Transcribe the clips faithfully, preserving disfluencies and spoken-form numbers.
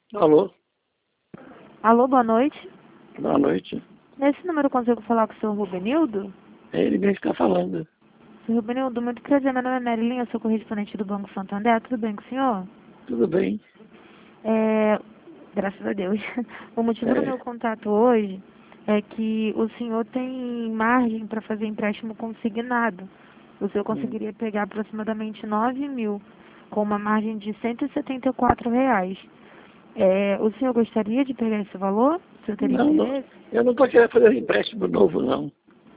Alô? Alô, boa noite. Boa noite. Nesse número eu consigo falar com o senhor Rubenildo? É ele mesmo que está falando. senhor Rubenildo, muito prazer, meu nome é Marilyn, eu sou correspondente do Banco Santander, tudo bem com o senhor? Tudo bem? É, graças a Deus. O motivo do É. meu contato hoje é que o senhor tem margem para fazer empréstimo consignado. O senhor Hum. conseguiria pegar aproximadamente nove mil, com uma margem de cento e setenta e quatro reais. É, o senhor gostaria de pegar esse valor? O senhor teria Não, não. interesse? Eu não estou querendo fazer empréstimo novo, não.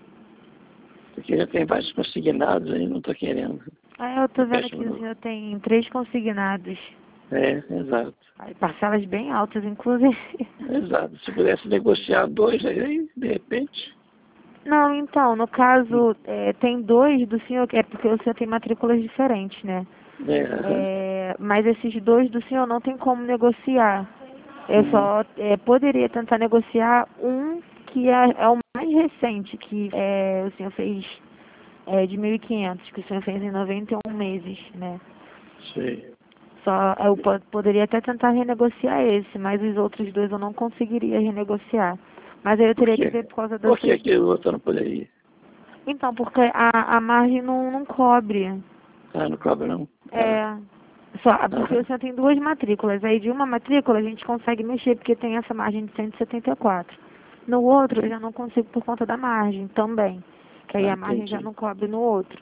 Porque já tem vários consignados aí, não estou querendo. Ah, eu tô vendo que Empréstimo o novo. senhor tem três consignados. É, exato. Aí, parcelas bem altas, inclusive. Exato. Se pudesse negociar dois aí, de repente. Não, então, no caso, é, tem dois do senhor, é porque o senhor tem matrículas diferentes, né? É, aham. É, mas esses dois do senhor não tem como negociar. Eu Hum. só é, poderia tentar negociar um que é, é o mais recente, que é, o senhor fez é, de mil e quinhentos, que o senhor fez em noventa e um meses, né? Sei. Só eu po- poderia até tentar renegociar esse, mas os outros dois eu não conseguiria renegociar. Mas aí eu Por teria que quê? ver por causa da Por sua... que que o outro não poderia? Então, porque a, a margem não, não cobre. Ah, não cobra não? Ah, É. Só, porque o aham. senhor tem duas matrículas. Aí de uma matrícula a gente consegue mexer, porque tem essa margem de cento e setenta e quatro. No outro eu já não consigo por conta da margem também. Que aí Ah, a margem já entendi. não cobre no outro.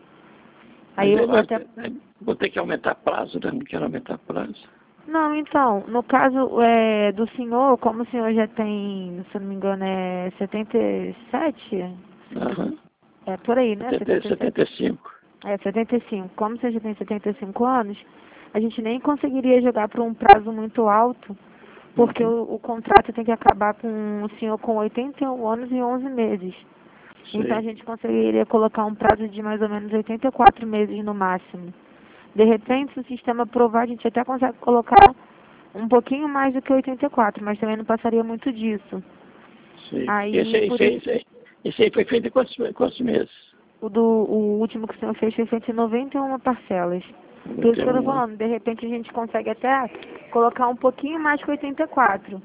Aí Mas eu ele vai até... ter, vou ter que aumentar prazo, né? Não quero aumentar prazo. Não, então, no caso é, do senhor, como o senhor já tem, se eu não me engano, é setenta e sete? Aham. É por aí, né? setenta, setenta e sete. setenta e cinco. É, setenta e cinco. Como você já tem setenta e cinco anos, a gente nem conseguiria jogar por um prazo muito alto, porque Uhum. o, o contrato tem que acabar com o senhor com oitenta e um anos e onze meses. Então a Sei. gente conseguiria colocar um prazo de mais ou menos oitenta e quatro meses no máximo. De repente, se o sistema provar, a gente até consegue colocar um pouquinho mais do que oitenta e quatro, mas também não passaria muito disso. Sei. Esse, Aí, aí- por esse, aí- isso, esse, aí- esse aí foi feito em quantos, quantos meses? o, do, o último que o senhor fez foi feito em noventa e uma parcelas. Por isso que eu tô noventa e um. falando, de repente a gente consegue até colocar um pouquinho mais que oitenta e quatro.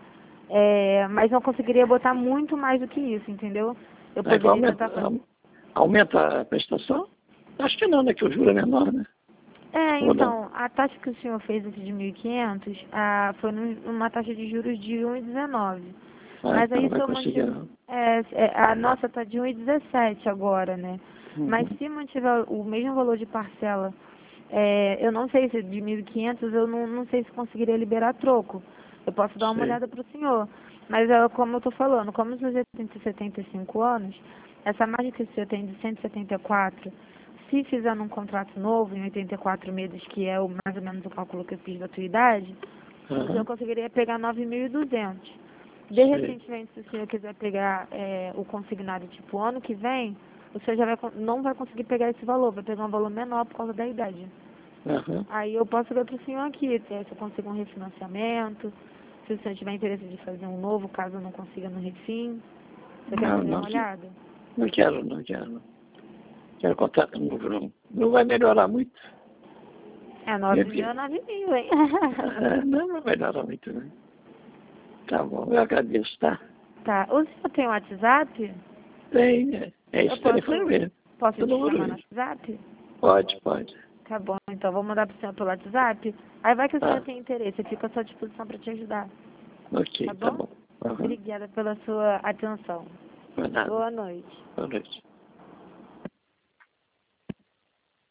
É, mas não conseguiria botar muito mais do que isso, entendeu? Eu Aí vai poderia aumenta, tentar fazer. aumenta a prestação? Acho que não, né? Que o juro é menor, né? É, Ou não? então, a taxa que o senhor fez esse de mil e quinhentos, ah, foi num- numa taxa de juros de um vírgula dezenove. Ah, Mas então aí não se vai eu conseguir, mantiver... não. É, é, a nossa tá de um vírgula dezessete agora, né? Mas Uhum. se mantiver o mesmo valor de parcela, é, eu não sei se de mil e quinhentos, eu não, não sei se conseguiria liberar troco. Eu posso dar uma Sei. olhada para o senhor. Mas é como eu tô falando, como o senhor já tem setenta e cinco anos, essa margem que o senhor tem de cento e setenta e quatro, se fizer num contrato novo, em oitenta e quatro meses, que é o, mais ou menos o cálculo que eu fiz da tua idade, o senhor Aham. conseguiria pegar nove mil e duzentos. De Sei. repente, se o senhor quiser pegar é, o consignado tipo ano que vem, o senhor já vai, con- não vai conseguir pegar esse valor, vai pegar um valor menor por causa da idade. Aham. Aí eu posso ver para o senhor aqui, se eu consigo um refinanciamento, se o senhor tiver interesse de fazer um novo, caso eu não consiga no refim. Você quer Não, fazer não. uma olhada? Não quero, não quero. Quero contrato novo, não. Não vai melhorar muito. É, nove Eu mil é que- nove mil, hein? É, não, não vai melhorar muito, né? Tá bom, eu agradeço, tá? Tá, o senhor tem um WhatsApp? Tem, é, é Eu esse telefone posso, mesmo. posso Seu te número chamar no mesmo. WhatsApp? Pode, pode. Tá bom, então vou mandar pro senhor pelo WhatsApp. Aí vai que o senhor Tá. tem interesse, eu fico à sua disposição para te ajudar. Tá Ok, tá bom? bom. Aham. Obrigada pela sua atenção. Não é nada. Boa noite. Boa noite.